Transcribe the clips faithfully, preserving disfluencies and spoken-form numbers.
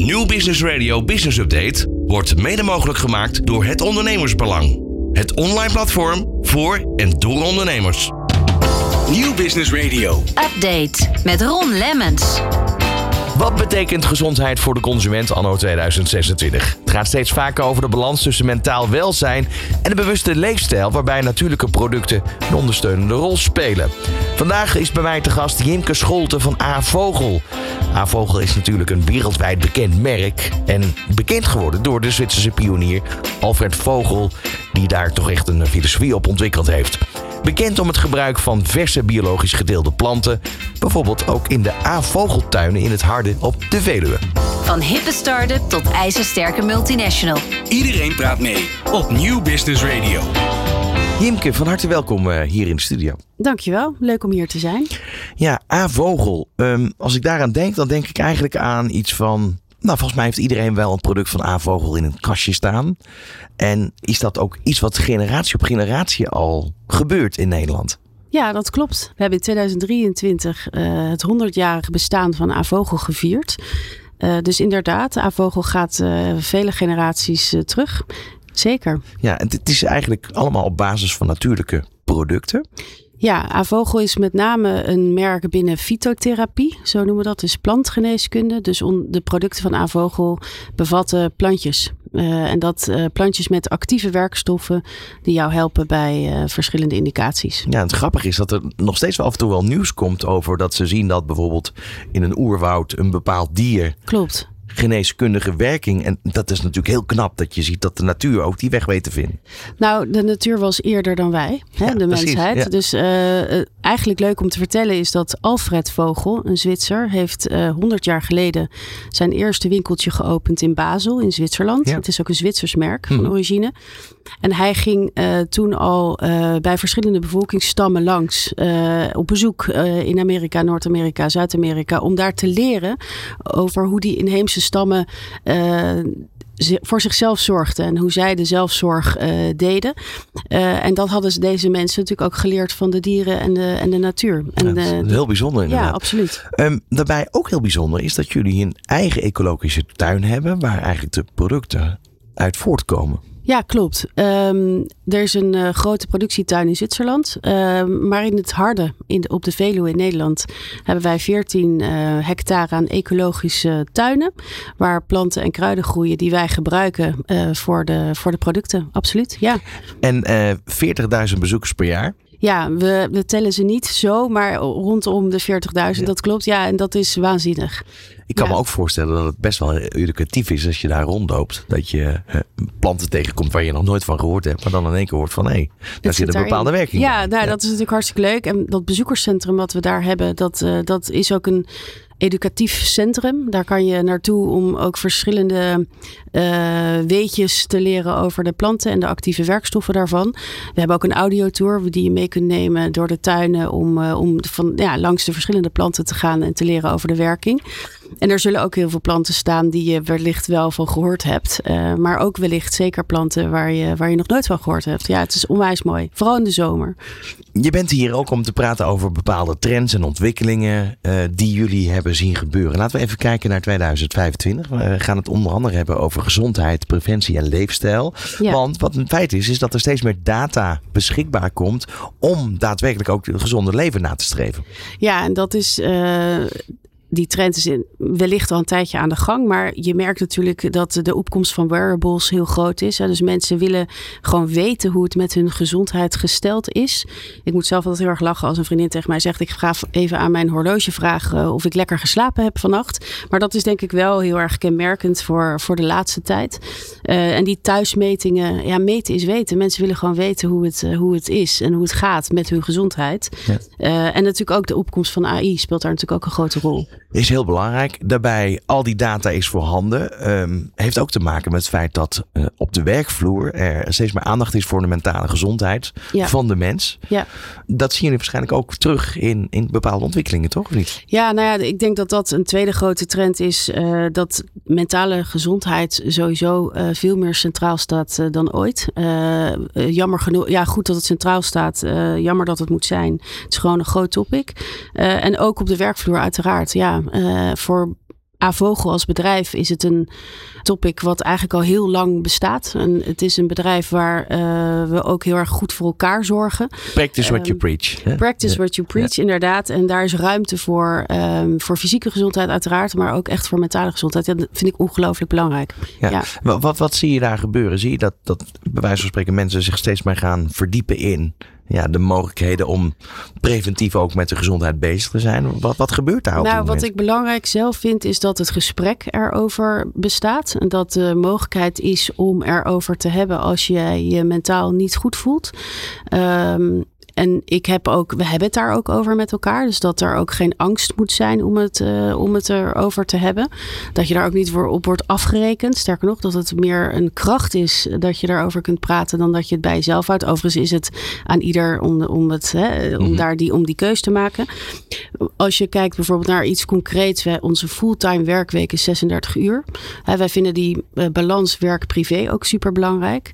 Nieuw Business Radio Business Update wordt mede mogelijk gemaakt door Het Ondernemersbelang. Het online platform voor en door ondernemers. Nieuw Business Radio. Update met Ron Lemmens. Wat betekent gezondheid voor de consument anno tweeduizend zesentwintig? Het gaat steeds vaker over de balans tussen mentaal welzijn en een bewuste leefstijl waarbij natuurlijke producten een ondersteunende rol spelen. Vandaag is bij mij te gast Jimke Scholte van A-Vogel. A-Vogel is natuurlijk een wereldwijd bekend merk en bekend geworden door de Zwitserse pionier Alfred Vogel, die daar toch echt een filosofie op ontwikkeld heeft. Bekend om het gebruik van verse biologisch gedeelde planten, bijvoorbeeld ook in de A-Vogeltuinen in het Harde op de Veluwe. Van hippe start-up tot ijzersterke multinational. Iedereen praat mee op Nieuw Business Radio. Jimke, van harte welkom uh, hier in de studio. Dankjewel, leuk om hier te zijn. Ja, A-Vogel. Um, als ik daaraan denk, dan denk ik eigenlijk aan iets van... Nou, volgens mij heeft iedereen wel een product van A-Vogel in een kastje staan. En is dat ook iets wat generatie op generatie al gebeurt in Nederland? Ja, dat klopt. We hebben in tweeduizend drieëntwintig uh, het honderdjarige bestaan van A-Vogel gevierd. Uh, dus inderdaad, A-Vogel gaat uh, vele generaties uh, terug. Zeker. Ja, en het is eigenlijk allemaal op basis van natuurlijke producten. Ja, A-Vogel is met name een merk binnen fytotherapie. Zo noemen we dat, dus plantgeneeskunde. Dus on, de producten van A-Vogel bevatten plantjes. Uh, en dat uh, plantjes met actieve werkstoffen die jou helpen bij uh, verschillende indicaties. Ja, het grappige is dat er nog steeds wel af en toe wel nieuws komt over dat ze zien dat bijvoorbeeld in een oerwoud een bepaald dier... Klopt. Geneeskundige werking. En dat is natuurlijk heel knap dat je ziet dat de natuur ook die weg weet te vinden. Nou, de natuur was eerder dan wij, hè, ja, de precies, mensheid. Ja. Dus uh, eigenlijk leuk om te vertellen is dat Alfred Vogel, een Zwitser, heeft uh, honderd jaar geleden zijn eerste winkeltje geopend in Basel in Zwitserland. Ja. Het is ook een Zwitsers merk van hmm. origine. En hij ging uh, toen al uh, bij verschillende bevolkingsstammen langs uh, op bezoek uh, in Amerika, Noord-Amerika, Zuid-Amerika, om daar te leren over hoe die inheemse stammen uh, voor zichzelf zorgden en hoe zij de zelfzorg uh, deden. Uh, en dat hadden deze mensen natuurlijk ook geleerd van de dieren en de, en de natuur. En ja, dat is de, heel bijzonder inderdaad. Ja, absoluut. Um, daarbij ook heel bijzonder is dat jullie een eigen ecologische tuin hebben waar eigenlijk de producten uit voortkomen. Ja, klopt. Um, er is een uh, grote productietuin in Zwitserland. Uh, maar in het Harde, in de, op de Veluwe in Nederland, hebben wij veertien uh, hectare aan ecologische tuinen. Waar planten en kruiden groeien die wij gebruiken uh, voor, de, voor de producten. Absoluut, ja. En uh, veertigduizend bezoekers per jaar? Ja, we, we tellen ze niet zo, maar rondom de veertigduizend, Ja. Dat klopt. Ja, en dat is waanzinnig. Ik kan ja. me ook voorstellen dat het best wel educatief is als je daar rondloopt. Dat je uh, planten tegenkomt waar je nog nooit van gehoord hebt. Maar dan in één keer hoort van, hé, hey, daar zit een daarin. bepaalde werking ja, bij. nou, Ja, dat is natuurlijk hartstikke leuk. En dat bezoekerscentrum wat we daar hebben, dat, uh, dat is ook een educatief centrum. Daar kan je naartoe om ook verschillende uh, weetjes te leren over de planten en de actieve werkstoffen daarvan. We hebben ook een audiotour die je mee kunt nemen door de tuinen om, uh, om van, ja, langs de verschillende planten te gaan en te leren over de werking. En er zullen ook heel veel planten staan die je wellicht wel van gehoord hebt. Uh, maar ook wellicht zeker planten waar je, waar je nog nooit van gehoord hebt. Ja, het is onwijs mooi. Vooral in de zomer. Je bent hier ook om te praten over bepaalde trends en ontwikkelingen uh, die jullie hebben zien gebeuren. Laten we even kijken naar tweeduizend vijfentwintig. We gaan het onder andere hebben over gezondheid, preventie en leefstijl. Ja. Want wat een feit is, is dat er steeds meer data beschikbaar komt om daadwerkelijk ook het gezonde leven na te streven. Ja, en dat is... Uh... Die trend is in, wellicht al een tijdje aan de gang. Maar je merkt natuurlijk dat de opkomst van wearables heel groot is. Hè. Dus mensen willen gewoon weten hoe het met hun gezondheid gesteld is. Ik moet zelf altijd heel erg lachen als een vriendin tegen mij zegt... ik ga even aan mijn horloge vragen of ik lekker geslapen heb vannacht. Maar dat is denk ik wel heel erg kenmerkend voor, voor de laatste tijd. Uh, en die thuismetingen, ja, meten is weten. Mensen willen gewoon weten hoe het, uh, hoe het is en hoe het gaat met hun gezondheid. Ja. Uh, en natuurlijk ook de opkomst van A I speelt daar natuurlijk ook een grote rol. Is heel belangrijk. Daarbij, al die data is voorhanden. Um, heeft ook te maken met het feit dat uh, op de werkvloer er steeds meer aandacht is voor de mentale gezondheid ja. van de mens. Ja. Dat zien jullie waarschijnlijk ook terug in, in bepaalde ontwikkelingen, toch? Of niet? Ja, nou ja, ik denk dat dat een tweede grote trend is. Uh, dat mentale gezondheid sowieso uh, veel meer centraal staat uh, dan ooit. Uh, uh, jammer genoeg. Ja, goed dat het centraal staat. Uh, jammer dat het moet zijn. Het is gewoon een groot topic. Uh, en ook op de werkvloer uiteraard. Ja, uh, voor Avogel als bedrijf is het een topic wat eigenlijk al heel lang bestaat. En het is een bedrijf waar uh, we ook heel erg goed voor elkaar zorgen. Practice what you preach. Hè? Practice what you preach, ja. Inderdaad. En daar is ruimte voor, um, voor fysieke gezondheid uiteraard, maar ook echt voor mentale gezondheid. Ja, dat vind ik ongelooflijk belangrijk. Ja. Ja. Wat, wat, wat zie je daar gebeuren? Zie je dat, dat bij wijze van spreken mensen zich steeds meer gaan verdiepen in ja, de mogelijkheden om preventief ook met de gezondheid bezig te zijn? Wat, wat gebeurt daar op Nou, dit wat moment? ik belangrijk zelf vind is dat het gesprek erover bestaat. En dat de mogelijkheid is om erover te hebben als je je mentaal niet goed voelt. Um, En ik heb ook, we hebben het daar ook over met elkaar. Dus dat er ook geen angst moet zijn om het, uh, om het erover te hebben. Dat je daar ook niet voor op wordt afgerekend. Sterker nog, dat het meer een kracht is dat je daarover kunt praten dan dat je het bij jezelf houdt. Overigens is het aan ieder om, om, het, hè, om, mm-hmm. daar die, om die keus te maken. Als je kijkt bijvoorbeeld naar iets concreets. Wij, onze fulltime werkweek is zesendertig uur. Hè, wij vinden die uh, balans werk-privé ook super belangrijk.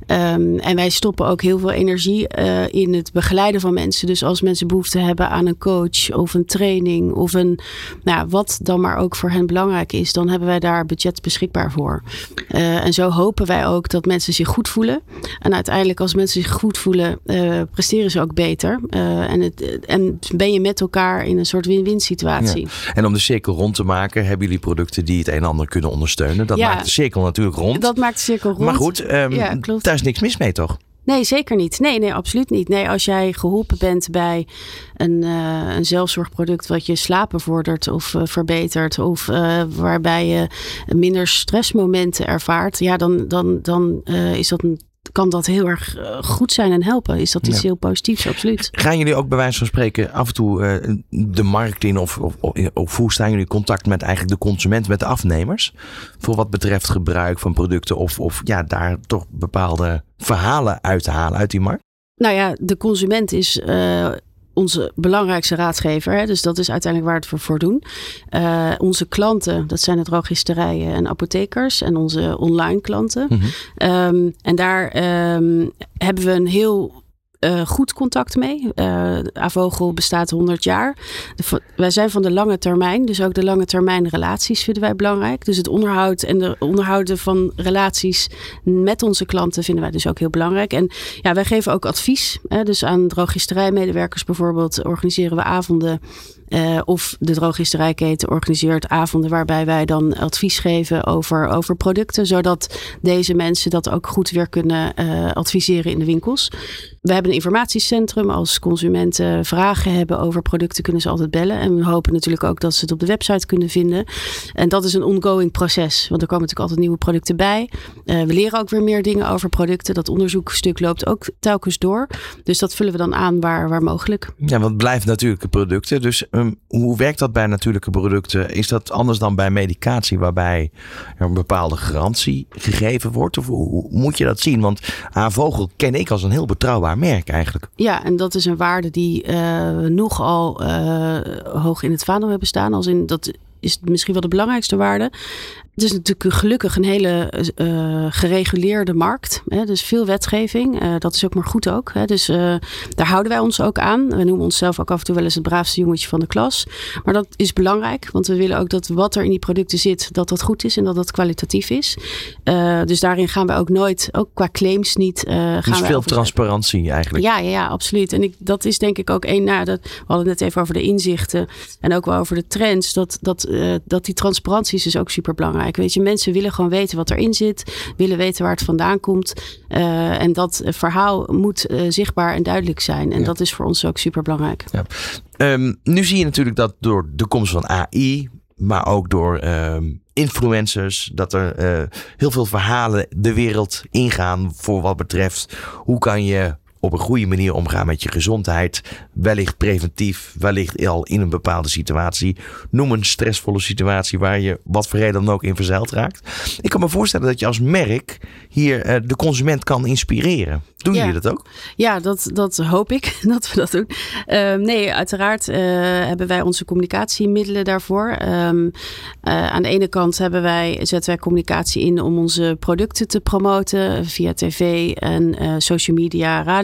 Um, en wij stoppen ook heel veel energie uh, in het begeleiden van mensen. Dus als mensen behoefte hebben aan een coach of een training of een, nou, wat dan maar ook voor hen belangrijk is, dan hebben wij daar budget beschikbaar voor. Uh, en zo hopen wij ook dat mensen zich goed voelen. En uiteindelijk als mensen zich goed voelen, uh, presteren ze ook beter. Uh, en, het, en ben je met elkaar in een soort win-win situatie. Ja. En om de cirkel rond te maken, hebben jullie producten die het een en ander kunnen ondersteunen. Dat ja, maakt de cirkel natuurlijk rond. Dat maakt de cirkel rond. Maar goed, um, ja, klopt. Daar is niks mis mee, toch? Nee, zeker niet. Nee, nee, absoluut niet. Nee, als jij geholpen bent bij een, uh, een zelfzorgproduct wat je slaap bevordert of uh, verbetert, of uh, waarbij je minder stressmomenten ervaart, ja, dan, dan, dan uh, is dat een kan dat heel erg goed zijn en helpen. Is dat iets ja. heel positiefs, absoluut. Gaan jullie ook bij wijze van spreken af en toe uh, de markt in of, of, of hoe staan jullie in contact met eigenlijk de consument, met de afnemers? Voor wat betreft gebruik van producten of, of ja, daar toch bepaalde verhalen uit te halen uit die markt? Nou ja, de consument is Uh, onze belangrijkste raadgever. Hè? Dus dat is uiteindelijk waar we het voor doen. Uh, onze klanten, dat zijn de drogisterijen en apothekers. En onze online klanten. Mm-hmm. Um, en daar um, hebben we een heel Uh, goed contact mee. Uh, Avogel bestaat honderd jaar. De, wij zijn van de lange termijn. Dus ook de lange termijn relaties vinden wij belangrijk. Dus het onderhoud en de onderhouden van relaties met onze klanten vinden wij dus ook heel belangrijk. En ja, wij geven ook advies. Hè, dus aan drogisterijmedewerkers bijvoorbeeld organiseren we avonden. Uh, of de drogisterijketen organiseert avonden waarbij wij dan advies geven over, over producten. Zodat deze mensen dat ook goed weer kunnen uh, adviseren in de winkels. We hebben een informatiecentrum. Als consumenten vragen hebben over producten kunnen ze altijd bellen. En we hopen natuurlijk ook dat ze het op de website kunnen vinden. En dat is een ongoing proces. Want er komen natuurlijk altijd nieuwe producten bij. Uh, we leren ook weer meer dingen over producten. Dat onderzoekstuk loopt ook telkens door. Dus dat vullen we dan aan waar, waar mogelijk. Ja, want het blijft natuurlijke producten. Dus um, hoe werkt dat bij natuurlijke producten? Is dat anders dan bij medicatie waarbij er een bepaalde garantie gegeven wordt? Of hoe, hoe moet je dat zien? Want Avogel ken ik als een heel betrouwbaar merk eigenlijk. Ja, en dat is een waarde die uh, nogal uh, hoog in het vaandel hebben staan. Als in, dat is misschien wel de belangrijkste waarde. Het is natuurlijk gelukkig een hele uh, gereguleerde markt. Hè? Dus veel wetgeving. Uh, dat is ook maar goed ook. Hè? Dus uh, daar houden wij ons ook aan. We noemen onszelf ook af en toe wel eens het braafste jongetje van de klas. Maar dat is belangrijk. Want we willen ook dat wat er in die producten zit, dat dat goed is en dat dat kwalitatief is. Uh, dus daarin gaan we ook nooit, ook qua claims niet. Uh, gaan dus wij veel over... transparantie eigenlijk. Ja, ja, ja, absoluut. En ik, dat is denk ik ook één. Nou, dat, we hadden het net even over de inzichten. En ook wel over de trends. Dat, dat, uh, dat die transparantie is dus ook super belangrijk. Weet je, mensen willen gewoon weten wat erin zit. Willen weten waar het vandaan komt. Uh, en dat verhaal moet uh, zichtbaar en duidelijk zijn. En ja. dat is voor ons ook super belangrijk. Ja. Um, nu zie je natuurlijk dat door de komst van A I, maar ook door um, influencers, dat er uh, heel veel verhalen de wereld ingaan voor wat betreft hoe kan je op een goede manier omgaan met je gezondheid. Wellicht preventief, wellicht al in een bepaalde situatie. Noem een stressvolle situatie waar je wat voor reden dan ook in verzeild raakt. Ik kan me voorstellen dat je als merk hier uh, de consument kan inspireren. Doen ja. jullie dat ook? Ja, dat, dat hoop ik dat we dat doen. Uh, nee, uiteraard uh, hebben wij onze communicatiemiddelen daarvoor. Um, uh, aan de ene kant hebben wij, zetten wij communicatie in om onze producten te promoten via tv en uh, social media, radio.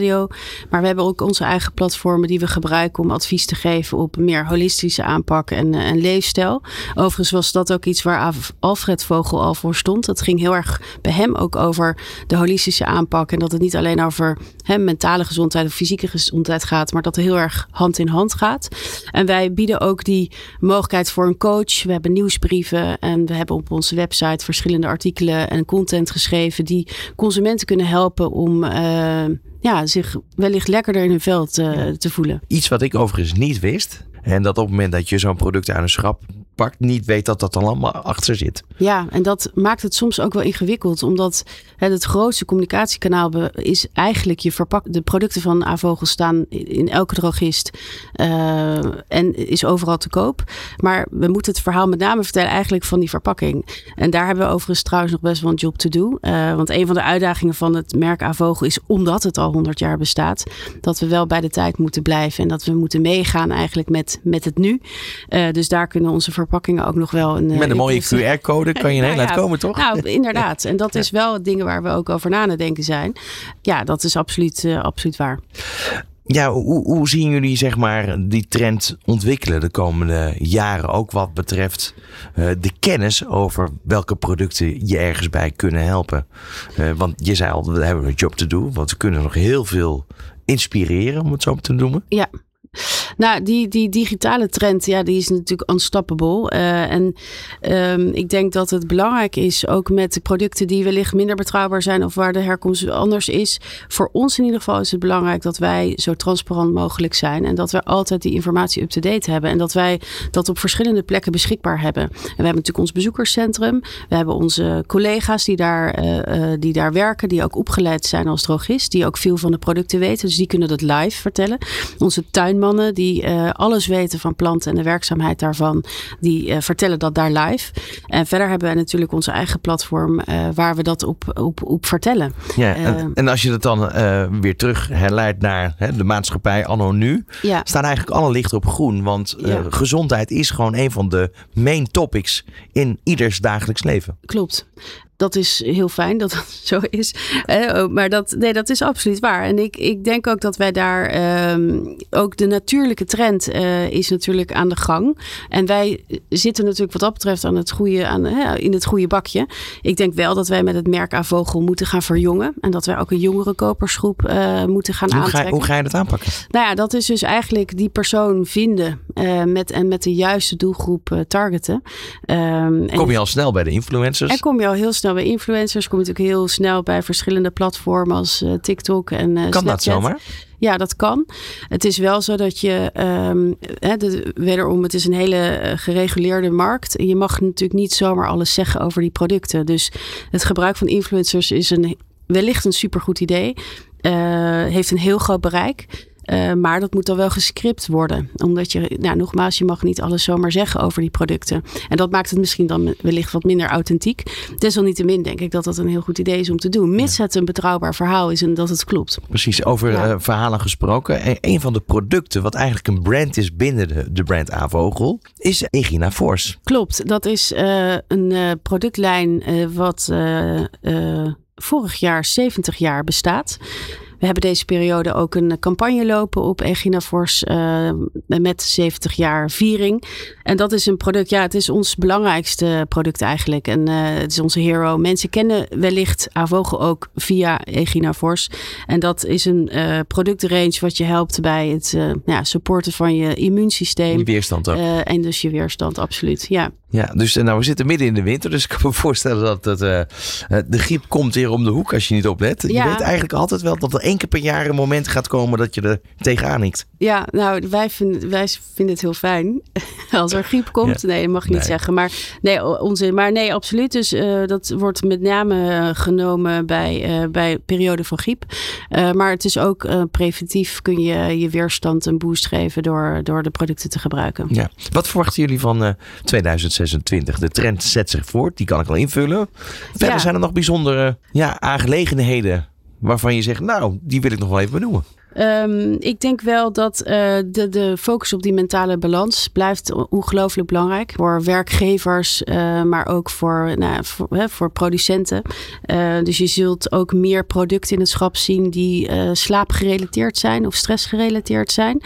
radio. Maar we hebben ook onze eigen platformen die we gebruiken om advies te geven op een meer holistische aanpak en, en leefstijl. Overigens was dat ook iets waar Alfred Vogel al voor stond. Dat ging heel erg bij hem ook over de holistische aanpak. En dat het niet alleen over he, mentale gezondheid of fysieke gezondheid gaat, maar dat het heel erg hand in hand gaat. En wij bieden ook die mogelijkheid voor een coach. We hebben nieuwsbrieven en we hebben op onze website verschillende artikelen en content geschreven die consumenten kunnen helpen om uh, ja, zich wellicht lekkerder in hun vel te, te voelen. Iets wat ik overigens niet wist. En dat op het moment dat je zo'n product aan een schap pakt, niet weet dat dat allemaal achter zit. Ja, en dat maakt het soms ook wel ingewikkeld. Omdat hè, het grootste communicatiekanaal is eigenlijk je verpak. De producten van Avogel staan in elke drogist. Uh, en is overal te koop. Maar we moeten het verhaal met name vertellen eigenlijk van die verpakking. En daar hebben we overigens trouwens nog best wel een job te doen. Uh, want een van de uitdagingen van het merk Avogel is, omdat het al honderd jaar bestaat, dat we wel bij de tijd moeten blijven. En dat we moeten meegaan eigenlijk met, met het nu. Uh, dus daar kunnen onze verpakkingen ook nog wel een... Met een mooie Q R-code kan je een heel nou, eind ja, komen, toch? Nou, inderdaad. En dat is wel dingen waar we ook over na te denken zijn. Ja, dat is absoluut, uh, absoluut waar. Ja, hoe, hoe zien jullie zeg maar die trend ontwikkelen de komende jaren? Ook wat betreft uh, de kennis over welke producten je ergens bij kunnen helpen. Uh, want je zei al, we hebben een job te doen. Want we kunnen nog heel veel inspireren, om het zo te noemen. Ja. Nou, die, die digitale trend, ja, die is natuurlijk unstoppable. Uh, en um, ik denk dat het belangrijk is, ook met de producten die wellicht minder betrouwbaar zijn of waar de herkomst anders is. Voor ons in ieder geval is het belangrijk dat wij zo transparant mogelijk zijn. En dat we altijd die informatie up-to-date hebben. En dat wij dat op verschillende plekken beschikbaar hebben. En we hebben natuurlijk ons bezoekerscentrum. We hebben onze collega's die daar, uh, uh, die daar werken, die ook opgeleid zijn als drogist. Die ook veel van de producten weten. Dus die kunnen dat live vertellen. Onze tuinmannen die uh, alles weten van planten en de werkzaamheid daarvan, die uh, vertellen dat daar live. En verder hebben we natuurlijk onze eigen platform uh, waar we dat op, op, op vertellen. Ja, uh, en, en als je dat dan uh, weer terug herleidt naar hè, de maatschappij anno nu, ja. staan eigenlijk alle lichten op groen. Want uh, ja. gezondheid is gewoon een van de main topics in ieders dagelijks leven. Klopt. Dat is heel fijn dat dat zo is. Uh, maar dat, nee, dat is absoluut waar. En ik, ik denk ook dat wij daar... Um, ook de natuurlijke trend uh, is natuurlijk aan de gang. En wij zitten natuurlijk wat dat betreft aan het goede, aan, uh, in het goede bakje. Ik denk wel dat wij met het merk Avogel moeten gaan verjongen. En dat wij ook een jongere kopersgroep uh, moeten gaan hoe aantrekken. Ga je, hoe ga je dat aanpakken? Nou ja, dat is dus eigenlijk die persoon vinden. Uh, met, en met de juiste doelgroep uh, targeten. Um, kom je al snel bij de influencers? En kom je al heel snel bij influencers, kom je natuurlijk heel snel bij verschillende platformen als uh, TikTok en uh, Kan Snapchat. dat zomaar? Ja, dat kan. Het is wel zo dat je, um, hè, de, wederom, het is een hele uh, gereguleerde markt. Je mag natuurlijk niet zomaar alles zeggen over die producten. Dus het gebruik van influencers is een, wellicht een supergoed idee. Uh, heeft een heel groot bereik. Uh, maar dat moet dan wel gescript worden. Omdat je, nou, nogmaals, je mag niet alles zomaar zeggen over die producten. En dat maakt het misschien dan wellicht wat minder authentiek. Desalniettemin denk ik dat dat een heel goed idee is om te doen. Mits ja. het een betrouwbaar verhaal is en dat het klopt. Precies, over ja. uh, verhalen gesproken. En een van de producten wat eigenlijk een brand is binnen de, de brand Avogel is Egina Force. Klopt, dat is uh, een uh, productlijn uh, wat uh, uh, vorig jaar zeventig jaar bestaat. We hebben deze periode ook een campagne lopen op Egina Force uh, met zeventig jaar viering. En dat is een product, ja, het is ons belangrijkste product eigenlijk. En uh, het is onze hero. Mensen kennen wellicht Avogel ook via Egina Force. En dat is een uh, productrange wat je helpt bij het uh, ja, supporten van je immuunsysteem. Je weerstand ook. Uh, en dus je weerstand, absoluut, ja. Ja, dus nou, we zitten midden in de winter, dus ik kan me voorstellen dat het, uh, de griep komt weer om de hoek als je niet oplet. Je ja. weet eigenlijk altijd wel dat er één keer per jaar een moment gaat komen dat je er tegenaan hikt. Ja, nou, wij vinden, wij vinden het heel fijn als er griep komt. Ja. Nee, dat mag je niet nee. zeggen. Maar nee, onzin. Maar nee, absoluut. Dus uh, dat wordt met name genomen bij, uh, bij periode van griep. Uh, maar het is ook uh, preventief kun je je weerstand een boost geven door, door de producten te gebruiken. Ja. Wat verwachten jullie van uh, tweeduizend zesentwintig? De trend zet zich voort. Die kan ik al invullen. Verder ja. zijn er nog bijzondere ja, aangelegenheden waarvan je zegt, nou, die wil ik nog wel even benoemen. Um, ik denk wel dat uh, de, de focus op die mentale balans blijft ongelooflijk belangrijk. Voor werkgevers, uh, maar ook voor, nou, voor, hè, voor producenten. Uh, dus je zult ook meer producten in het schap zien die uh, slaapgerelateerd zijn of stressgerelateerd zijn.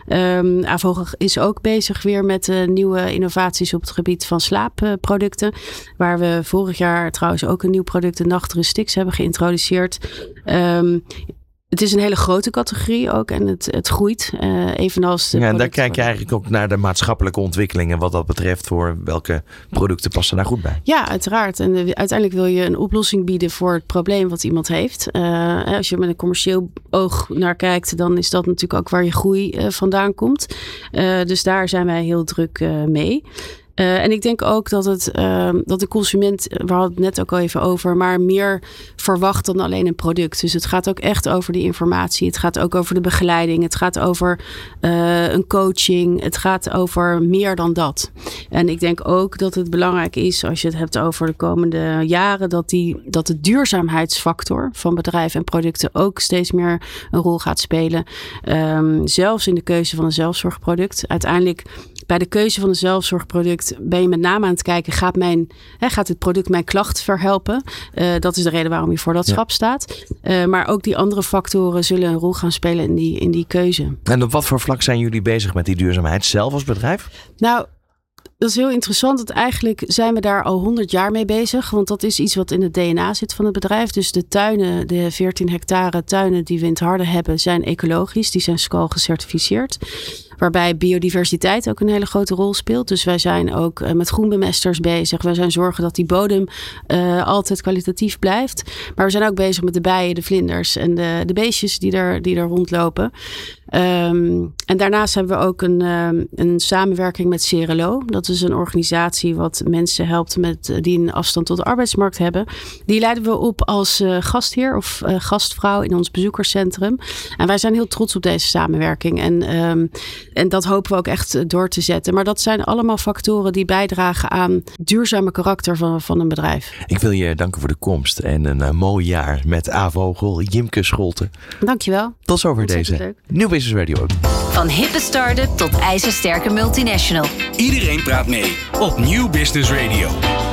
Um, Avogo is ook bezig weer met uh, nieuwe innovaties op het gebied van slaapproducten. Uh, waar we vorig jaar trouwens ook een nieuw product, de Nachtrustix, hebben geïntroduceerd. Um, Het is een hele grote categorie ook en het, het groeit. Uh, evenals de ja, en daar kijk je eigenlijk ook naar de maatschappelijke ontwikkelingen wat dat betreft. Voor welke producten passen daar goed bij? Ja, uiteraard. En uh, uiteindelijk wil je een oplossing bieden voor het probleem wat iemand heeft. Uh, als je met een commercieel oog naar kijkt, dan is dat natuurlijk ook waar je groei uh, vandaan komt. Uh, dus daar zijn wij heel druk uh, mee. Uh, en ik denk ook dat, het, uh, dat de consument, we hadden het net ook al even over, maar meer verwacht dan alleen een product. Dus het gaat ook echt over die informatie. Het gaat ook over de begeleiding. Het gaat over uh, een coaching. Het gaat over meer dan dat. En ik denk ook dat het belangrijk is, als je het hebt over de komende jaren, dat, die, dat de duurzaamheidsfactor van bedrijven en producten ook steeds meer een rol gaat spelen. Um, zelfs in de keuze van een zelfzorgproduct. Uiteindelijk, bij de keuze van een zelfzorgproduct ben je met name aan het kijken, gaat, mijn, hè, gaat het product mijn klacht verhelpen? Uh, dat is de reden waarom je voor dat ja. schap staat. Uh, maar ook die andere factoren zullen een rol gaan spelen in die, in die keuze. En op wat voor vlak zijn jullie bezig met die duurzaamheid zelf als bedrijf? Nou, dat is heel interessant. Dat eigenlijk zijn we daar al honderd jaar mee bezig. Want dat is iets wat in het D N A zit van het bedrijf. Dus de tuinen, de veertien hectare tuinen die we in het Harde hebben, zijn ecologisch. Die zijn S C A L gecertificeerd. Waarbij biodiversiteit ook een hele grote rol speelt. Dus wij zijn ook uh, met groenbemesters bezig. Wij zijn zorgen dat die bodem uh, altijd kwalitatief blijft. Maar we zijn ook bezig met de bijen, de vlinders en de, de beestjes die er, die er rondlopen. Um, en daarnaast hebben we ook een, um, een samenwerking met Cerelo. Dat is een organisatie wat mensen helpt met, uh, die een afstand tot de arbeidsmarkt hebben. Die leiden we op als uh, gastheer of uh, gastvrouw in ons bezoekerscentrum. En wij zijn heel trots op deze samenwerking. En, um, en dat hopen we ook echt door te zetten. Maar dat zijn allemaal factoren die bijdragen aan het duurzame karakter van, van een bedrijf. Ik wil je danken voor de komst en een uh, mooi jaar met Avogo, Jimke Scholten. Dankjewel. Tot zover deze Nieuw Business Radio. Van hippe start-up tot ijzersterke multinational. Iedereen praat mee op Nieuw Business Radio.